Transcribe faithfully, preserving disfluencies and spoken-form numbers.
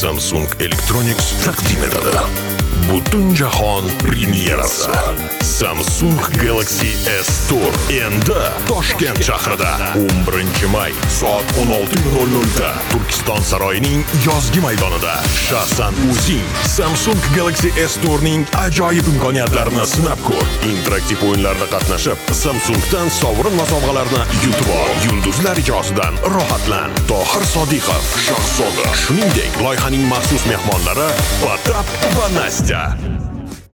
Samsung Electronics taqdim etadi. Butun jahon premyerasi. Samsung Galaxy S Tour endi Toshkent shahrida o'n birinchi may soat o'n olti nol nol da Turkiston saroyining yozgi maydonida shaxsan o'zing Samsung Galaxy S Tourning ajoyib imkoniyatlarini sinab ko'r. Interaktiv o'yinlarda qatnashib, Samsungdan sovrin va sovg'alarni yutib ol. Yulduzlar ijosidan rohatlan. Tohir Sodiqov, Shahzoda, shuningdek loyihaning maxsus mehmonlari Patap va Nastya.